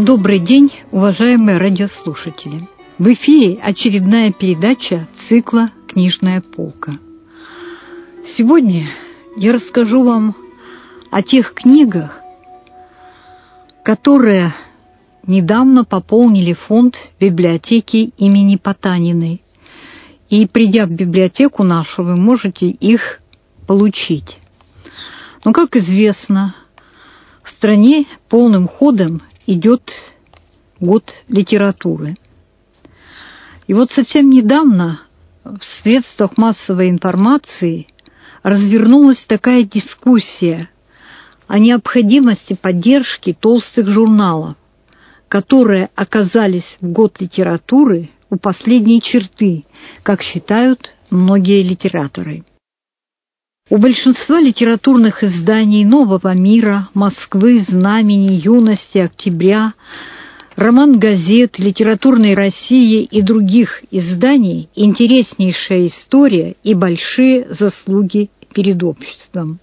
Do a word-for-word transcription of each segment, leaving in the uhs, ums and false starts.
Добрый день, уважаемые радиослушатели! В эфире очередная передача цикла «Книжная полка». Сегодня я расскажу вам о тех книгах, которые недавно пополнили фонд библиотеки имени Потаниной. И, придя в библиотеку нашу, вы можете их получить. Но, как известно, в стране полным ходом идет год литературы. И вот совсем недавно в средствах массовой информации развернулась такая дискуссия о необходимости поддержки толстых журналов, которые оказались в год литературы у последней черты, как считают многие литераторы. У большинства литературных изданий «Нового мира», «Москвы», «Знамени», «Юности», «Октября», «Роман-газет», «Литературной России» и других изданий интереснейшая история и большие заслуги перед обществом.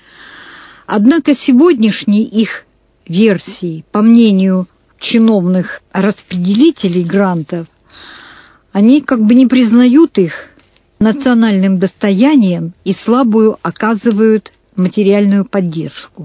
Однако сегодняшние их версии, по мнению чиновных распределителей грантов, они как бы не признают их национальным достоянием и слабую оказывают материальную поддержку.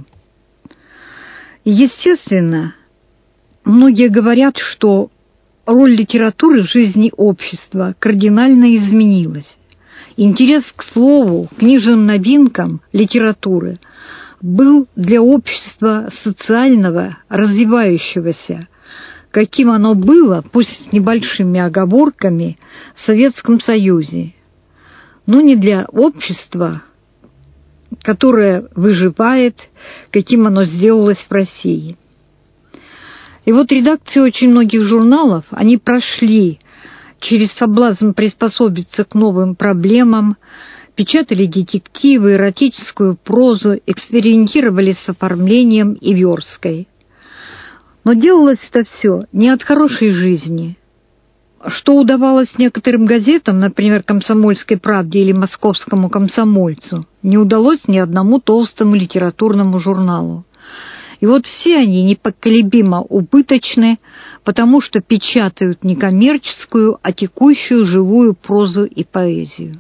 Естественно, многие говорят, что роль литературы в жизни общества кардинально изменилась. Интерес к слову, книжным новинкам литературы был для общества социального, развивающегося, каким оно было, пусть с небольшими оговорками, в Советском Союзе, но не для общества, которое выживает, каким оно сделалось в России. И вот редакции очень многих журналов, они прошли через соблазн приспособиться к новым проблемам, печатали детективы, эротическую прозу, экспериментировали с оформлением и версткой. Но делалось это все не от хорошей жизни. Что удавалось некоторым газетам, например, «Комсомольской правде» или «Московскому комсомольцу», не удалось ни одному толстому литературному журналу. И вот все они непоколебимо убыточны, потому что печатают не коммерческую, а текущую живую прозу и поэзию.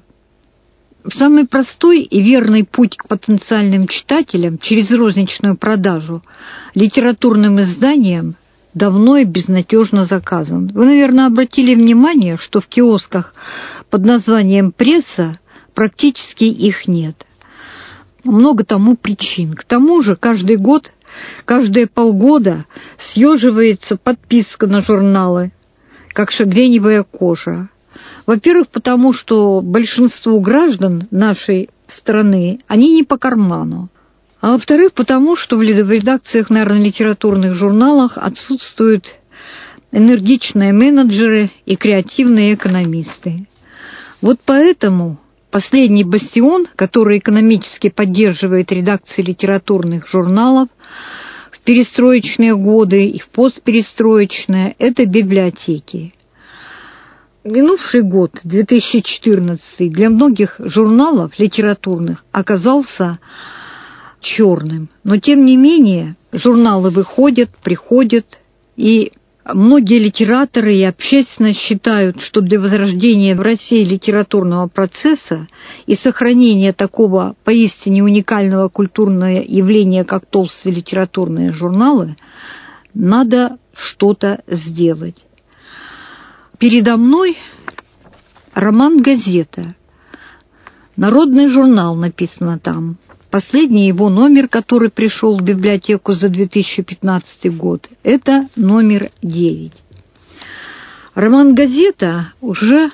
Самый простой и верный путь к потенциальным читателям через розничную продажу литературным изданиям давно и безнадежно заказан. Вы, наверное, обратили внимание, что в киосках под названием «Пресса» практически их нет. Много тому причин. К тому же каждый год, каждые полгода съеживается подписка на журналы, как шагреневая кожа. Во-первых, потому что большинству граждан нашей страны они не по карману. А во-вторых, потому что в редакциях, наверное, литературных журналах отсутствуют энергичные менеджеры и креативные экономисты. Вот поэтому последний бастион, который экономически поддерживает редакции литературных журналов в перестроечные годы и в постперестроечные, это библиотеки. Минувший год, две тысячи четырнадцатый, для многих журналов литературных оказался черным. Но, тем не менее, журналы выходят, приходят, и многие литераторы и общественность считают, что для возрождения в России литературного процесса и сохранения такого поистине уникального культурного явления, как толстые литературные журналы, надо что-то сделать. Передо мной роман-газета. Народный журнал написано там. Последний его номер, который пришел в библиотеку за две тысячи пятнадцатый год, это номер девять. Роман-газета уже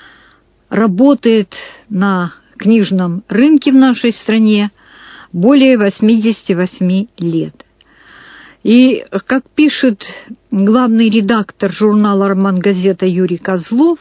работает на книжном рынке в нашей стране более восемьдесят восемь лет. И, как пишет главный редактор журнала «Роман-газета» Юрий Козлов,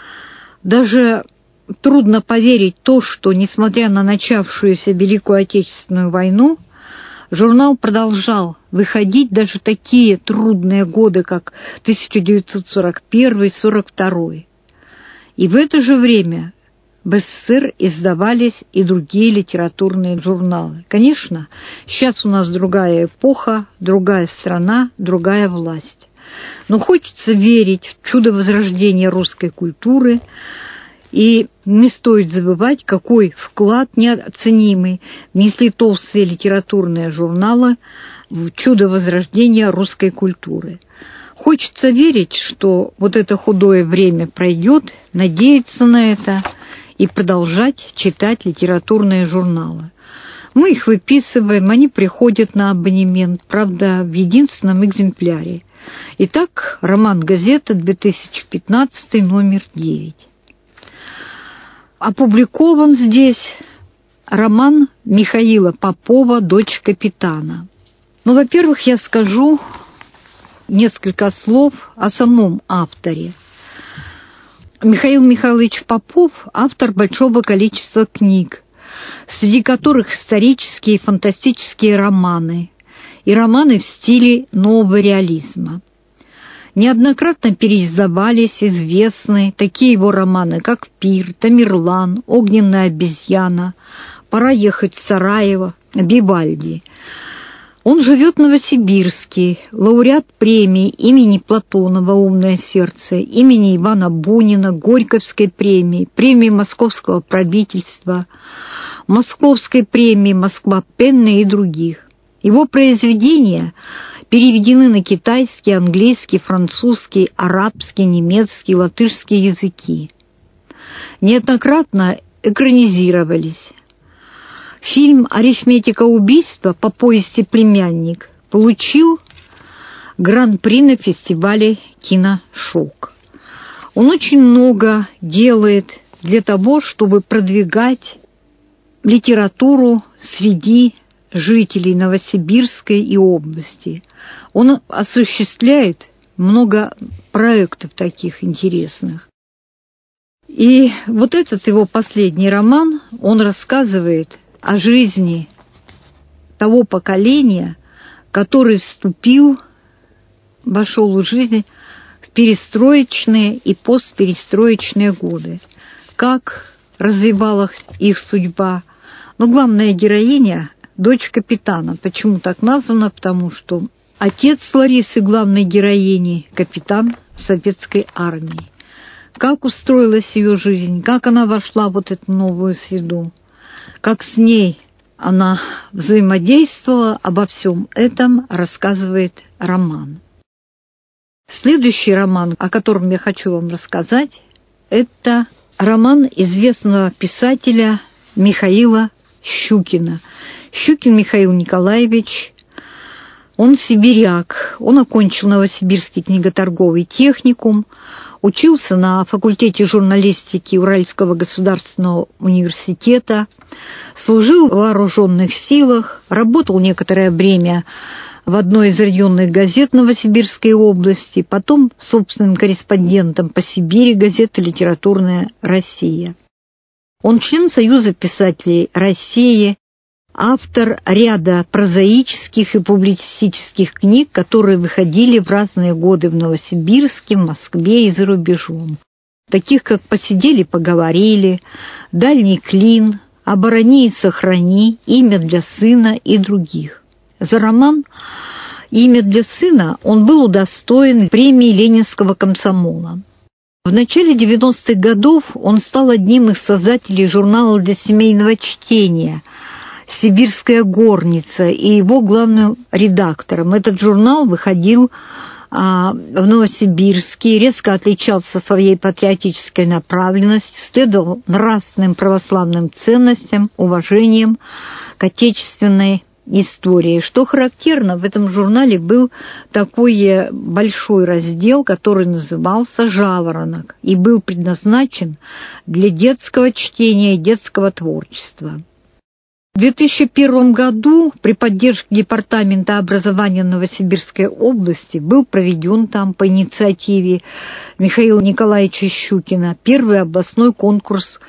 даже трудно поверить в то, что, несмотря на начавшуюся Великую Отечественную войну, журнал продолжал выходить даже такие трудные годы, как тысяча девятьсот сорок первый — сорок второй. И в это же время в СССР издавались и другие литературные журналы. Конечно, сейчас у нас другая эпоха, другая страна, другая власть. Но хочется верить в чудо возрождения русской культуры, и не стоит забывать, какой вклад неоценимый внесли толстые литературные журналы в чудо возрождения русской культуры. Хочется верить, что вот это худое время пройдет, надеяться на это и продолжать читать литературные журналы. Мы их выписываем, они приходят на абонемент, правда, в единственном экземпляре. Итак, роман «Газета», две тысячи пятнадцатый, номер девять. Опубликован здесь роман Михаила Попова «Дочь капитана». Ну, во-первых, я скажу несколько слов о самом авторе. Михаил Михайлович Попов – автор большого количества книг, среди которых исторические и фантастические романы и романы в стиле нового реализма. Неоднократно переиздавались известные такие его романы, как «Пир», «Тамерлан», «Огненная обезьяна», «Пора ехать в Сараево», «Вивальди». Он живет в Новосибирске, лауреат премии имени Платонова «Умное сердце», имени Ивана Бунина, Горьковской премии, премии Московского правительства, Московской премии «Москва Пенна» и других. Его произведения переведены на китайский, английский, французский, арабский, немецкий, латышский языки. Неоднократно экранизировались. Фильм «Арифметика убийства» по повести «Племянник» получил гран-при на фестивале «Киношок». Он очень много делает для того, чтобы продвигать литературу среди жителей Новосибирской и области. Он осуществляет много проектов таких интересных. И вот этот его последний роман, он рассказывает о жизни того поколения, который вступил, вошел в жизнь в перестроечные и постперестроечные годы. Как развивалась их судьба. Но главная героиня – дочь капитана. Почему так названа? Потому что отец Ларисы, главной героини, капитан советской армии. Как устроилась ее жизнь, как она вошла в вот эту новую среду, как с ней она взаимодействовала, обо всем этом рассказывает роман. Следующий роман, о котором я хочу вам рассказать, это роман известного писателя Михаила Щукина. Щукин Михаил Николаевич, он сибиряк, он окончил Новосибирский книготорговый техникум, учился на факультете журналистики Уральского государственного университета, служил в вооруженных силах, работал некоторое время в одной из районных газет Новосибирской области, потом собственным корреспондентом по Сибири газеты «Литературная Россия». Он член Союза писателей России, автор ряда прозаических и публицистических книг, которые выходили в разные годы в Новосибирске, в Москве и за рубежом. Таких как «Посидели, поговорили», «Дальний клин», «Оборони и сохрани», «Имя для сына» и других. За роман «Имя для сына» он был удостоен премии Ленинского комсомола. В начале девяностых годов он стал одним из создателей журнала для семейного чтения «Сибирская горница» и его главным редактором. Этот журнал выходил а, в Новосибирске, резко отличался своей патриотической направленностью, следовал нравственным православным ценностям, уважением к отечественной истории. Что характерно, в этом журнале был такой большой раздел, который назывался «Жаворонок» и был предназначен для детского чтения и детского творчества. В две тысячи первом году при поддержке Департамента образования Новосибирской области был проведен там по инициативе Михаила Николаевича Щукина первый областной конкурс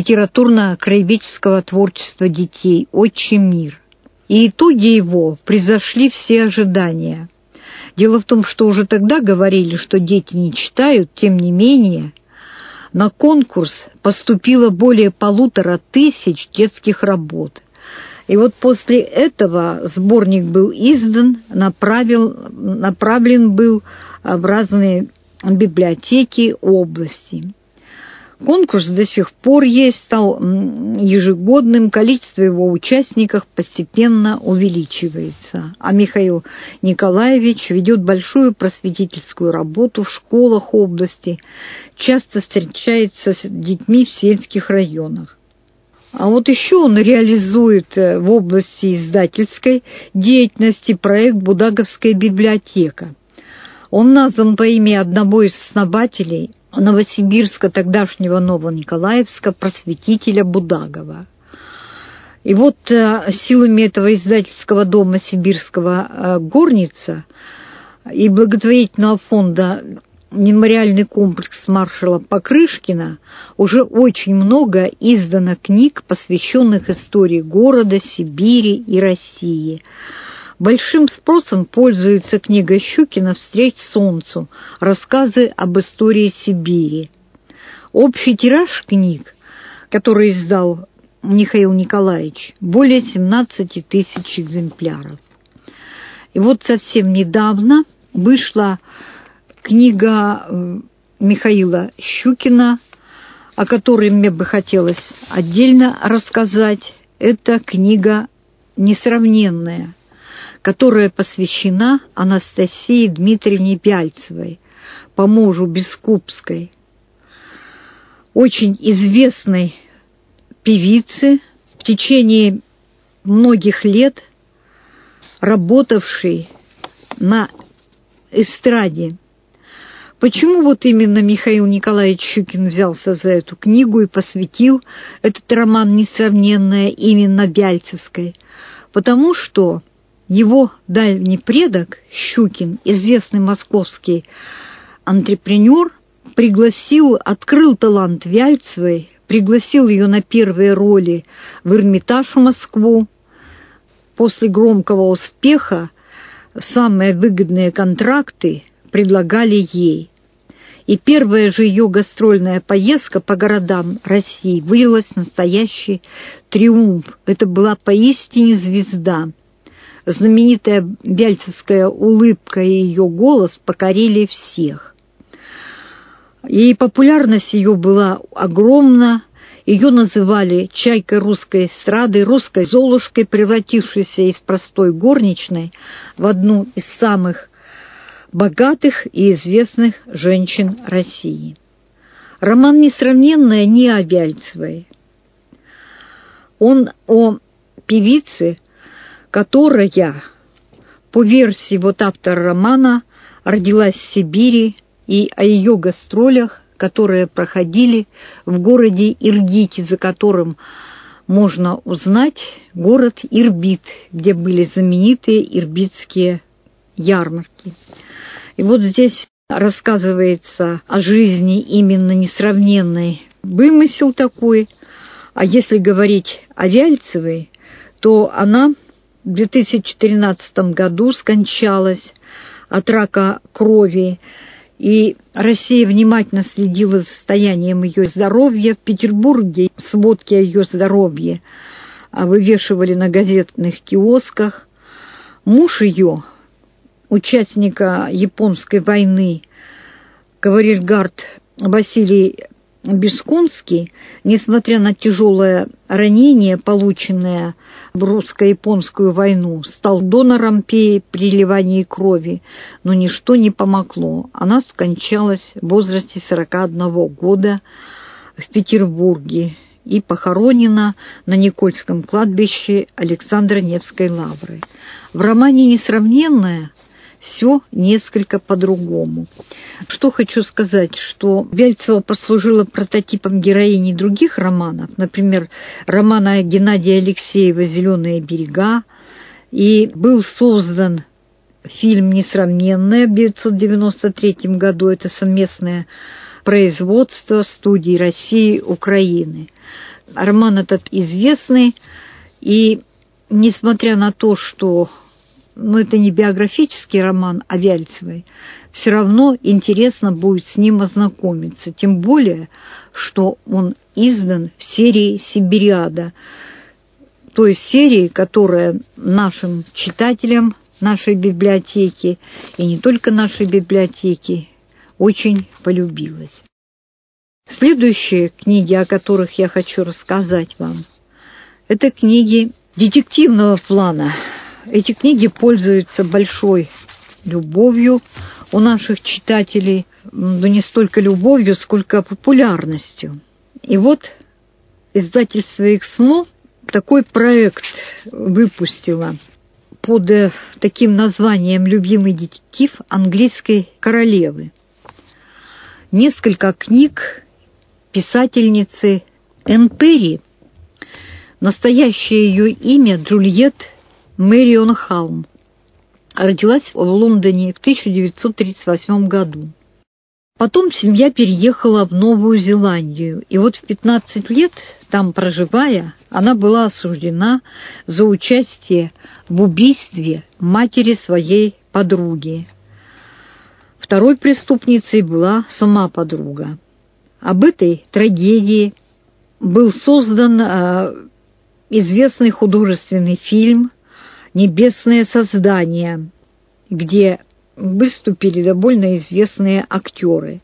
литературно-краеведческого творчества детей «Отчий мир». И итоги его превзошли все ожидания. Дело в том, что уже тогда говорили, что дети не читают, тем не менее, На конкурс поступило более полутора тысяч детских работ. И вот после этого сборник был издан, направил, направлен был в разные библиотеки области. Конкурс до сих пор есть, стал ежегодным, количество его участников постепенно увеличивается. А Михаил Николаевич ведет большую просветительскую работу в школах области, часто встречается с детьми в сельских районах. А вот еще он реализует в области издательской деятельности проект «Будаговская библиотека». Он назван по имени одного из основателей Новосибирска, тогдашнего Новониколаевска, просветителя Будагова. И вот силами этого издательского дома сибирского «Горница» и благотворительного фонда «Мемориальный комплекс маршала Покрышкина» уже очень много издано книг, посвященных истории города, Сибири и России. Большим спросом пользуется книга Щукина «Встреч солнцу. Рассказы об истории Сибири». Общий тираж книг, который издал Михаил Николаевич, более семнадцати тысяч экземпляров. И вот совсем недавно вышла книга Михаила Щукина, о которой мне бы хотелось отдельно рассказать. Это книга «Несравненная», которая посвящена Анастасии Дмитриевне Вяльцевой, по мужу Бескупской, очень известной певице, в течение многих лет работавшей на эстраде. Почему вот именно Михаил Николаевич Щукин взялся за эту книгу и посвятил этот роман «Несравненная» именно Вяльцевской? Потому что его дальний предок Щукин, известный московский антрепренер, пригласил, открыл талант Вяльцевой, пригласил ее на первые роли в Эрмитаж в Москву. После громкого успеха самые выгодные контракты предлагали ей. И первая же ее гастрольная поездка по городам России вылилась в настоящий триумф. Это была поистине звезда. Знаменитая вяльцевская улыбка и ее голос покорили всех. И популярность ее была огромна. Ее называли «чайкой русской эстрады», русской Золушкой, превратившейся из простой горничной в одну из самых богатых и известных женщин России. Роман «Несравненная» не о Вяльцевой. Он о певице, которая, по версии вот автора романа, родилась в Сибири, и о ее гастролях, которые проходили в городе Иргите, за которым можно узнать город Ирбит, где были знаменитые ирбитские ярмарки. И вот здесь рассказывается о жизни именно несравненной, вымысел такой. А если говорить о Вяльцевой, то она в две тысячи тринадцатом году скончалась от рака крови, и Россия внимательно следила за состоянием ее здоровья. В Петербурге сводки о ее здоровье вывешивали на газетных киосках. Муж ее, участника Японской войны, кавалергард Василий Бескунский, несмотря на тяжелое ранение, полученное в русско-японскую войну, стал донором при переливании крови, но ничто не помогло. Она скончалась в возрасте сорока одного года в Петербурге и похоронена на Никольском кладбище Александра Невской лавры. В романе «Несравненная» все несколько по-другому. Что хочу сказать, что Вяльцева послужила прототипом героини других романов, например, романа Геннадия Алексеева «Зеленые берега», и был создан фильм «Несравненная» в тысяча девятьсот девяносто третьем году. Это совместное производство студий России и Украины. Роман этот известный, и несмотря на то, что ну, это не биографический роман о Вяльцевой, все равно интересно будет с ним ознакомиться. Тем более, что он издан в серии «Сибириада», той серии, которая нашим читателям нашей библиотеки, и не только нашей библиотеки, очень полюбилась. Следующие книги, о которых я хочу рассказать вам, это книги детективного плана. Эти книги пользуются большой любовью у наших читателей, но не столько любовью, сколько популярностью. И вот издательство «Эксмо» такой проект выпустило под таким названием «Любимый детектив английской королевы». Несколько книг писательницы Энн Перри. Настоящее ее имя Джульетт Мэрион Халм. Родилась в Лондоне в тысяча девятьсот тридцать восьмом году. Потом семья переехала в Новую Зеландию, и вот в пятнадцать лет, там проживая, она была осуждена за участие в убийстве матери своей подруги. Второй преступницей была сама подруга. Об этой трагедии был создан э, известный художественный фильм «Небесное создание», где выступили довольно известные актеры.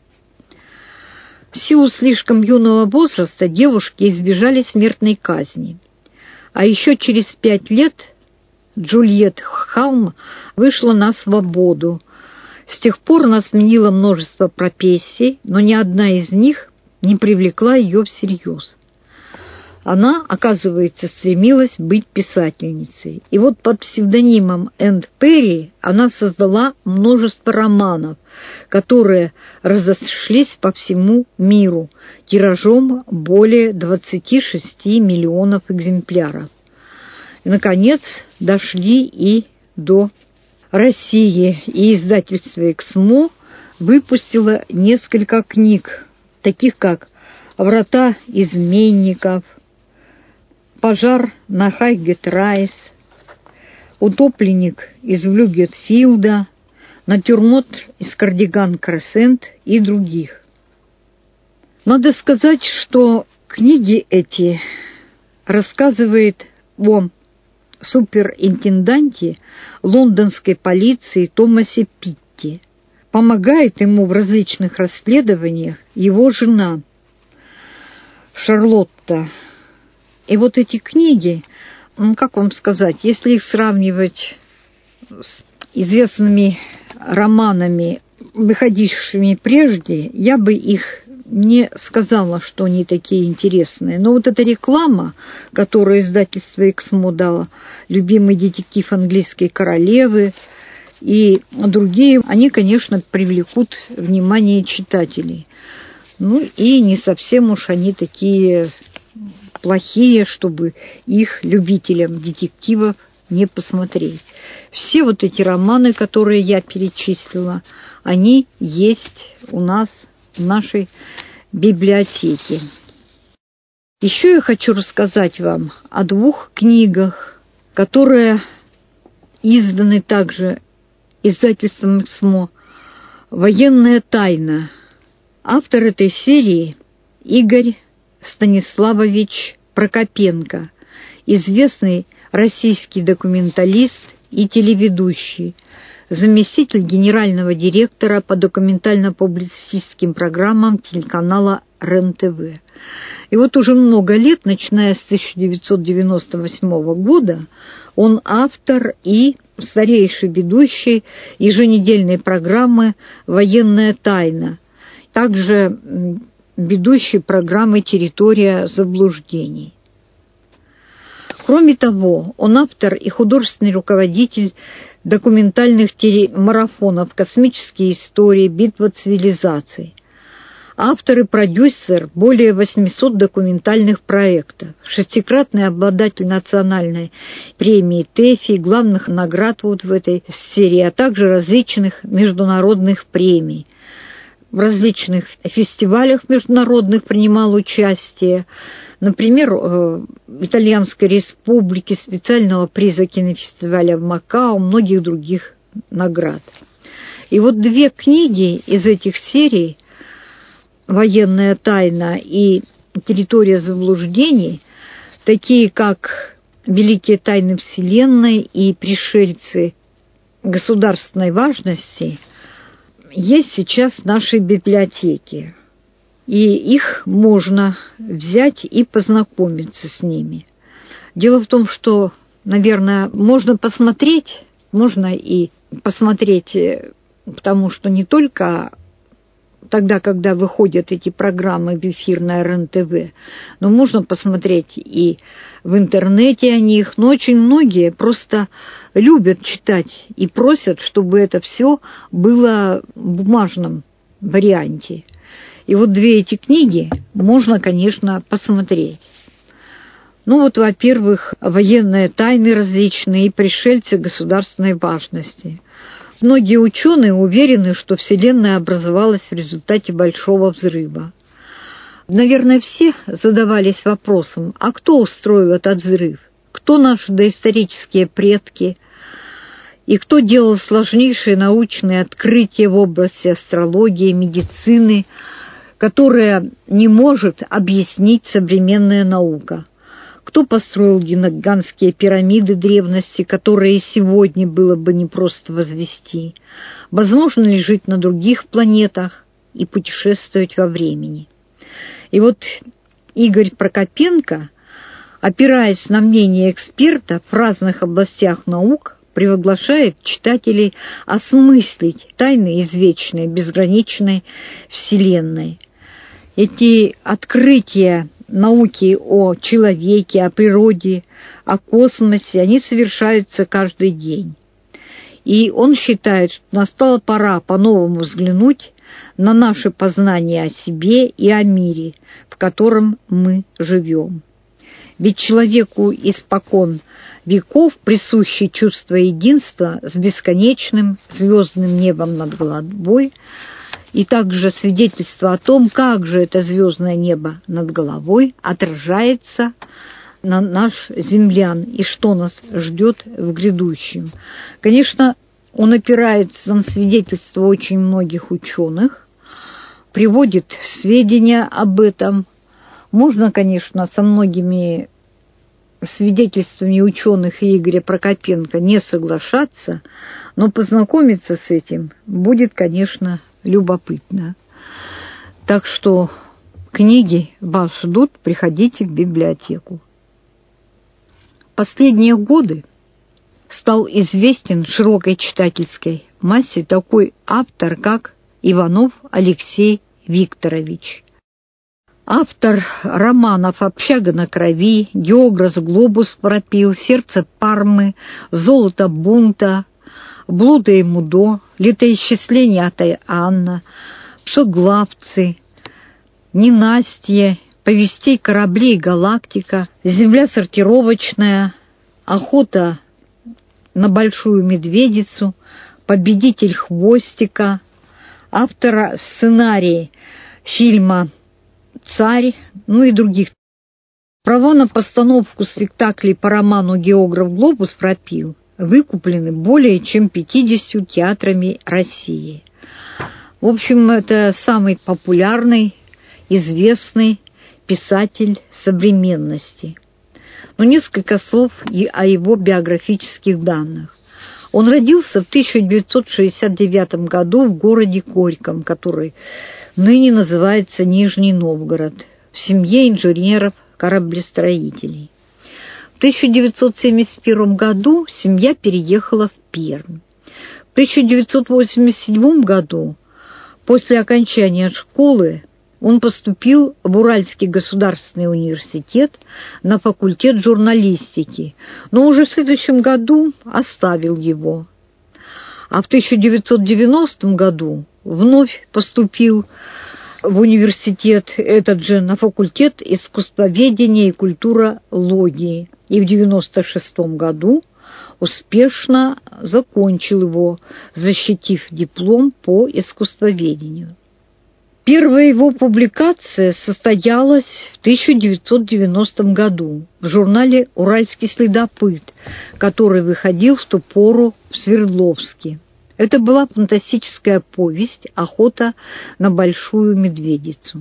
В силу слишком юного возраста девушки избежали смертной казни. А еще через пять лет Джульетт Халм вышла на свободу. С тех пор она сменила множество профессий, но ни одна из них не привлекла ее всерьез. Она, оказывается, стремилась быть писательницей. И вот под псевдонимом Энн Перри она создала множество романов, которые разошлись по всему миру тиражом более двадцати шести миллионов экземпляров. И, наконец, дошли и до России, и издательство «Эксмо» выпустило несколько книг, таких как «Врата изменников», «Пожар на Хайгет-Райс», «Утопленник из Блюгетфилда», «Натюрморт из Кардиган-Крессент» и других. Надо сказать, что книги эти рассказывают о суперинтенданте лондонской полиции Томасе Питти. Помогает ему в различных расследованиях его жена Шарлотта. И вот эти книги, ну, как вам сказать, если их сравнивать с известными романами, выходившими прежде, я бы их не сказала, что они такие интересные. Но вот эта реклама, которую издательство «Эксмо» дало, «Любимый детектив английской королевы» и другие, они, конечно, привлекут внимание читателей. Ну и не совсем уж они такие плохие, чтобы их любителям детективов не посмотреть. Все вот эти романы, которые я перечислила, они есть у нас в нашей библиотеке. Еще я хочу рассказать вам о двух книгах, которые изданы также издательством «Эксмо». «Военная тайна». Автор этой серии Игорь Станиславович Прокопенко, известный российский документалист и телеведущий, заместитель генерального директора по документально-публицистическим программам телеканала РЕН-ТВ. И вот уже много лет, начиная с тысяча девятьсот девяносто восьмого года, он автор и старейший ведущий еженедельной программы «Военная тайна», также ведущий программы «Территория заблуждений». Кроме того, он автор и художественный руководитель документальных телемарафонов «Космические истории», «Битва цивилизаций». Автор и продюсер более восьмисот документальных проектов, шестикратный обладатель национальной премии ТЭФИ, главных наград вот в этой серии, а также различных международных премий. в различных фестивалях международных принимал участие. Например, в Итальянской Республике, специального приза кинофестиваля в Макао, многих других наград. И вот две книги из этих серий «Военная тайна» и «Территория заблуждений», такие как «Великие тайны Вселенной» и «Пришельцы государственной важности», есть сейчас в нашей библиотеке. И их можно взять и познакомиться с ними. Дело в том, что, наверное, можно посмотреть, можно и посмотреть, потому что не только тогда, когда выходят эти программы в эфир на эр эн тэ вэ, но можно посмотреть и в интернете о них. Но очень многие просто любят читать и просят, чтобы это все было в бумажном варианте. И вот две эти книги можно, конечно, посмотреть. Ну вот, во-первых, «Военные тайны» различные и «Пришельцы государственной важности». Многие ученые уверены, что Вселенная образовалась в результате Большого взрыва. Наверное, все задавались вопросом, а кто устроил этот взрыв? Кто наши доисторические предки? И кто делал сложнейшие научные открытия в области астрологии, медицины, которые не может объяснить современная наука? Кто построил гигантские пирамиды древности, которые и сегодня было бы непросто возвести? Возможно ли жить на других планетах и путешествовать во времени? И вот Игорь Прокопенко, опираясь на мнение экспертов в разных областях наук, приглашает читателей осмыслить тайны извечной, безграничной Вселенной. Эти открытия науки о человеке, о природе, о космосе, они совершаются каждый день. И он считает, что настала пора по-новому взглянуть на наше познание о себе и о мире, в котором мы живем. Ведь человеку испокон веков присуще чувство единства с бесконечным звездным небом над головой, и также свидетельство о том, как же это звездное небо над головой отражается на наш землян и что нас ждет в грядущем. Конечно, он опирается на свидетельства очень многих ученых, приводит сведения об этом. Можно, конечно, со многими свидетельствами ученых и Игоря Прокопенко не соглашаться, но познакомиться с этим будет, конечно, любопытно. Так что книги вас ждут, приходите в библиотеку. Последние годы стал известен широкой читательской массе такой автор, как Иванов Алексей Викторович. Автор романов «Общага на крови», «Географ глобус пропил», «Сердце Пармы», «Золото бунта», «Блуда и мудо», «Летоисчисление от Анна», «Псоглавцы», «Ненастье», «Повестей кораблей галактика», «Земля сортировочная», «Охота на большую медведицу», «Победитель хвостика», автора сценария фильма «Царь», ну и других. Права на постановку спектаклей по роману «Географ глобус пропил» выкуплены более чем пятьюдесятью театрами России. В общем, это самый популярный, известный писатель современности. Но несколько слов и о его биографических данных. Он родился в тысяча девятьсот шестьдесят девятом году в городе Горьком, который ныне называется Нижний Новгород, в семье инженеров-кораблестроителей. В тысяча девятьсот семьдесят первом году семья переехала в Пермь. В тысяча девятьсот восемьдесят седьмом году, после окончания школы, он поступил в Уральский государственный университет на факультет журналистики, но уже в следующем году оставил его. А в тысяча девятьсот девяностом году вновь поступил в университет, этот же на факультет искусствоведения и культурологии, и в девяносто шестом году успешно закончил его, защитив диплом по искусствоведению. Первая его публикация состоялась в тысяча девятьсот девяностом году в журнале «Уральский следопыт», который выходил в ту пору в Свердловске. Это была фантастическая повесть «Охота на большую медведицу».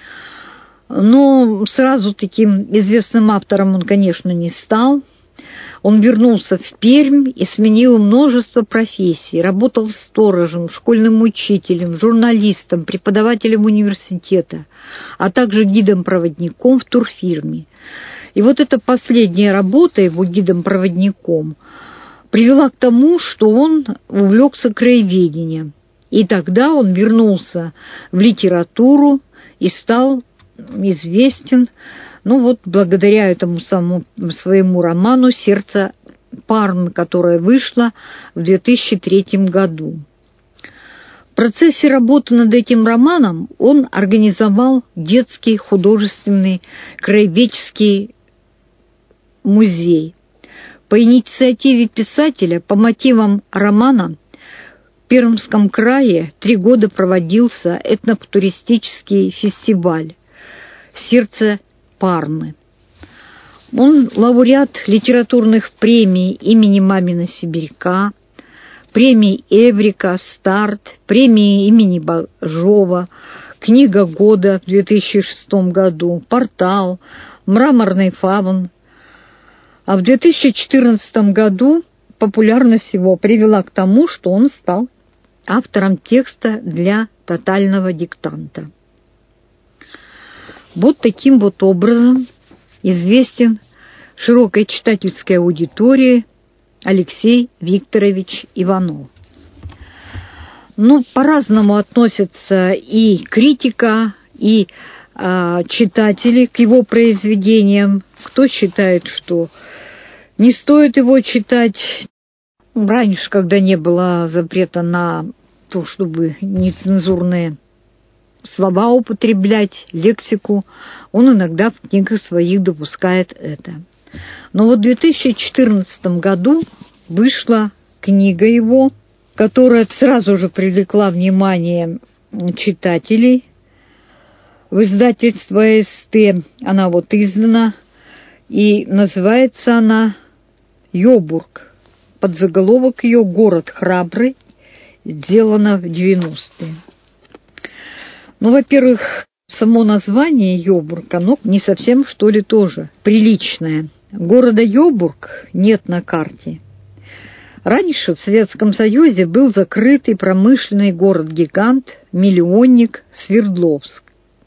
Но сразу таким известным автором он, конечно, не стал. Он вернулся в Пермь и сменил множество профессий. Работал сторожем, школьным учителем, журналистом, преподавателем университета, а также гидом-проводником в турфирме. И вот эта последняя работа его гидом-проводником привела к тому, что он увлекся краеведением. И тогда он вернулся в литературу и стал известен, ну вот благодаря этому самому своему роману «Сердце Парн», которое вышло в две тысячи третьем году. В процессе работы над этим романом он организовал детский художественный краеведческий музей. По инициативе писателя, по мотивам романа, в Пермском крае три года проводился этнотуристический фестиваль «Сердце Парны». Он лауреат литературных премий имени Мамина Сибиряка, премий Эврика, Старт, премии имени Бажова, Книга года в две тысячи шестом году, Портал, Мраморный фавн. А в две тысячи четырнадцатом году популярность его привела к тому, что он стал автором текста для «Тотального диктанта». Вот таким вот образом известен широкой читательской аудитории Алексей Викторович Иванов. Ну, по-разному относятся и критика, и э, читатели к его произведениям. Кто считает, что не стоит его читать. Раньше, когда не было запрета на то, чтобы нецензурные слова употреблять, лексику, он иногда в книгах своих допускает это. Но вот в две тысячи четырнадцатом году вышла книга его, которая сразу же привлекла внимание читателей. В издательство СТ она вот издана, и называется она «Йобург». Подзаголовок ее «Город храбрый», сделано в девяностые. Ну, во-первых, само название Йобург, оно не совсем, что ли, тоже приличное. Города Йобург нет на карте. Раньше в Советском Союзе был закрытый промышленный город-гигант, миллионник Свердловск.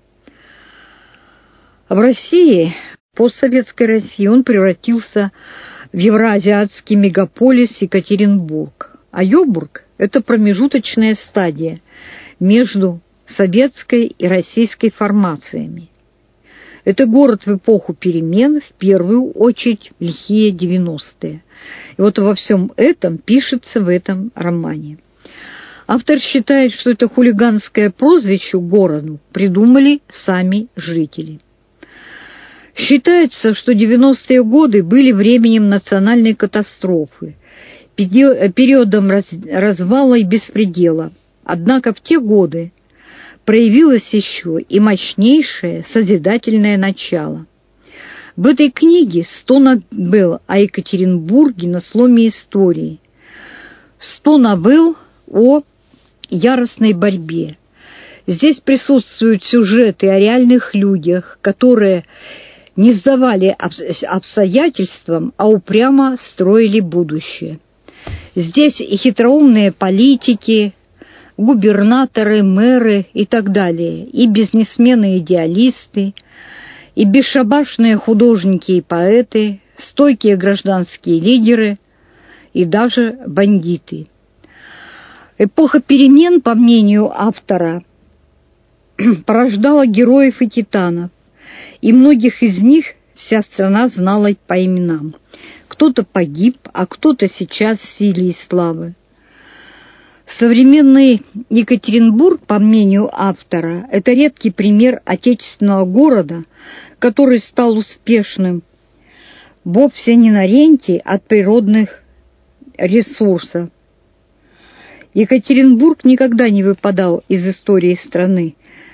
В России, постсоветской России, он превратился в евроазиатский мегаполис Екатеринбург. А Йобург – это промежуточная стадия между советской и российской формациями. Это город в эпоху перемен, в первую очередь в лихие девяностые. И вот во всем этом пишется в этом романе. Автор считает, что это хулиганское прозвище городу придумали сами жители. Считается, что девяностые годы были временем национальной катастрофы, периодом развала и беспредела. Однако в те годы проявилось еще и мощнейшее созидательное начало. В этой книге сто новелл о Екатеринбурге на сломе истории, сто новелл о яростной борьбе. Здесь присутствуют сюжеты о реальных людях, которые не сдавали обстоятельствам, а упрямо строили будущее. Здесь и хитроумные политики, губернаторы, мэры и так далее, и бизнесмены-идеалисты, и бесшабашные художники и поэты, стойкие гражданские лидеры и даже бандиты. Эпоха перемен, по мнению автора, порождала героев и титанов, и многих из них вся страна знала по именам. Кто-то погиб, а кто-то сейчас в силе и славы. Современный Екатеринбург, по мнению автора, это редкий пример отечественного города, который стал успешным вовсе не на ренте от природных ресурсов. Екатеринбург никогда не выпадал из истории страны.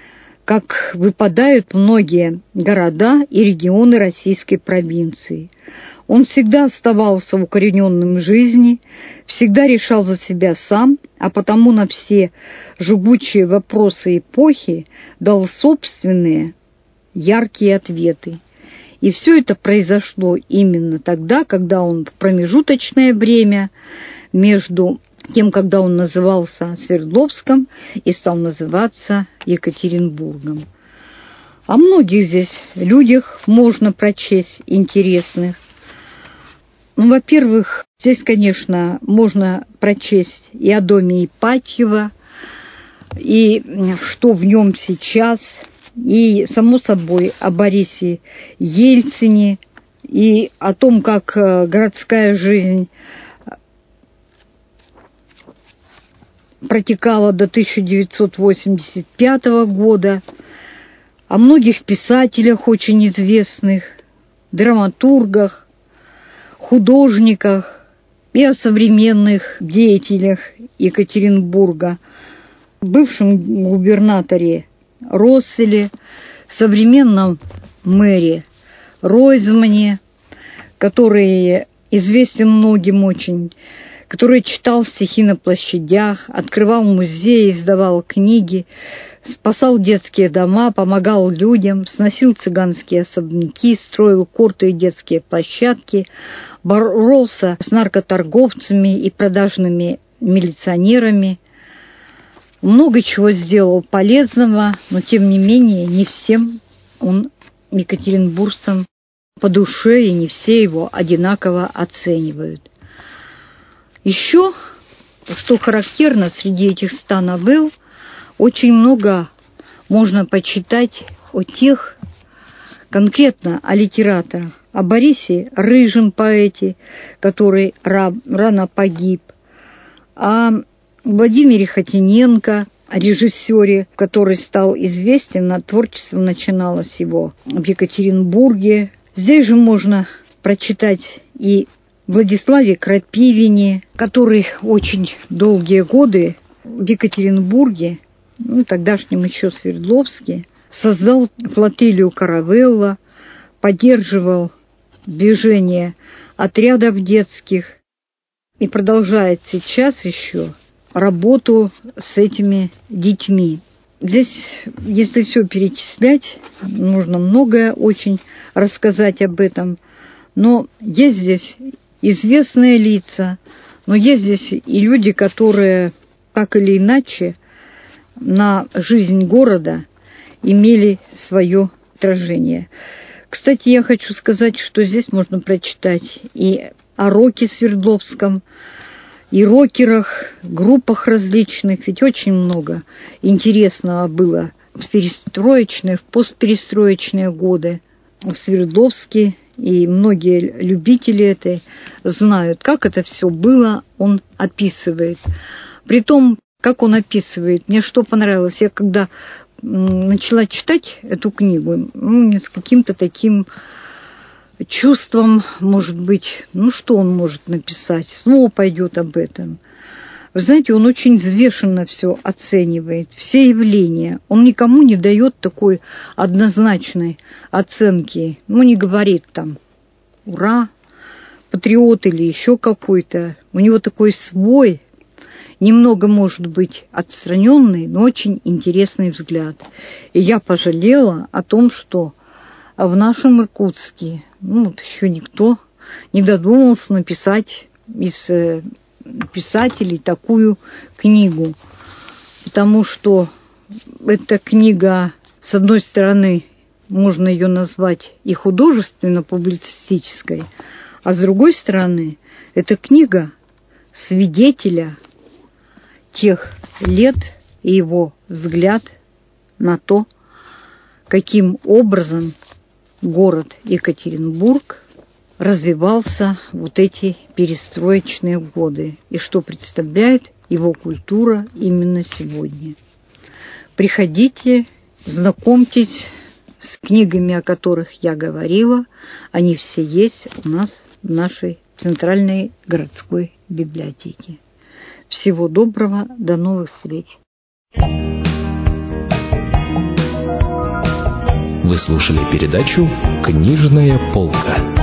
как выпадают многие города и регионы российской провинции. Он всегда оставался укорененным в жизни, всегда решал за себя сам, а потому на все жгучие вопросы эпохи дал собственные яркие ответы. И все это произошло именно тогда, когда он в промежуточное время между тем, когда он назывался Свердловском и стал называться Екатеринбургом. О многих здесь людях можно прочесть интересных. Ну, во-первых, здесь, конечно, можно прочесть и о доме Ипатьева, и что в нем сейчас, и, само собой, о Борисе Ельцине, и о том, как городская жизнь протекала до тысяча девятьсот восемьдесят пятого года, о многих писателях очень известных, драматургах, художниках и о современных деятелях Екатеринбурга, бывшем губернаторе Росселе, современном мэре Ройзмане, который известен многим очень, который читал стихи на площадях, открывал музеи, издавал книги, спасал детские дома, помогал людям, сносил цыганские особняки, строил корты и детские площадки, боролся с наркоторговцами и продажными милиционерами. Много чего сделал полезного, но тем не менее не всем он екатеринбуржцам по душе, и не все его одинаково оценивают. Еще, что характерно, среди этих ста новелл очень много можно почитать о тех, конкретно о литераторах, о Борисе Рыжем, поэте, который рано погиб, о Владимире Хотиненко, о режиссере, который стал известен, а творчество начиналось его в Екатеринбурге. Здесь же можно прочитать и Владиславе Крапивине, который очень долгие годы в Екатеринбурге, ну, тогдашнем еще Свердловске, создал флотилию «Каравелла», поддерживал движение отрядов детских и продолжает сейчас еще работу с этими детьми. Здесь, если все перечислять, нужно многое очень рассказать об этом, но есть здесь известные лица, но есть здесь и люди, которые так или иначе на жизнь города имели свое отражение. Кстати, я хочу сказать, что здесь можно прочитать и о роке Свердловском, и рокерах, группах различных, ведь очень много интересного было в перестроечные, в постперестроечные годы в Свердловске, и многие любители этой знают, как это все было, он описывает. Притом, как он описывает, мне что понравилось, я когда начала читать эту книгу, ну, с каким-то таким чувством, может быть, ну что он может написать, снова пойдет об этом. Вы знаете, он очень взвешенно все оценивает, все явления. Он никому не дает такой однозначной оценки. Ну, не говорит там «Ура!», «Патриот» или еще какой-то. У него такой свой, немного, может быть, отстраненный, но очень интересный взгляд. И я пожалела о том, что в нашем Иркутске ну, вот еще никто не додумался написать из писателей такую книгу. Потому что эта книга, с одной стороны, можно ее назвать и художественно-публицистической, а с другой стороны, это книга свидетеля тех лет и его взгляд на то, каким образом город Екатеринбург развивался вот эти перестроечные годы и что представляет его культура именно сегодня. Приходите, знакомьтесь с книгами, о которых я говорила. Они все есть у нас в нашей Центральной городской библиотеке. Всего доброго, до новых встреч! Вы слушали передачу «Книжная полка».